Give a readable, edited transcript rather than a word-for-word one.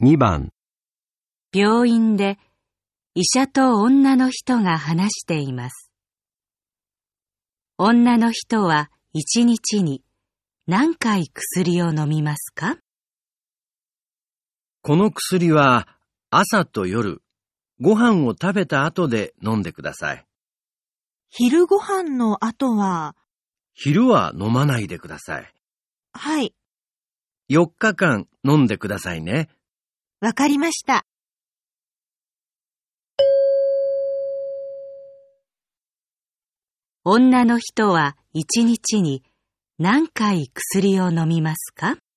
2番、 病院で医者と女の人が話しています。女の人は1日に何回薬を飲みますか？ この薬は朝と夜、ご飯を食べた後で飲んでください。 昼ご飯の後は、 昼は飲まないでください。 はい、 4日間飲んでくださいね。 わかりました。 女の人は1日に何回薬を飲みますか？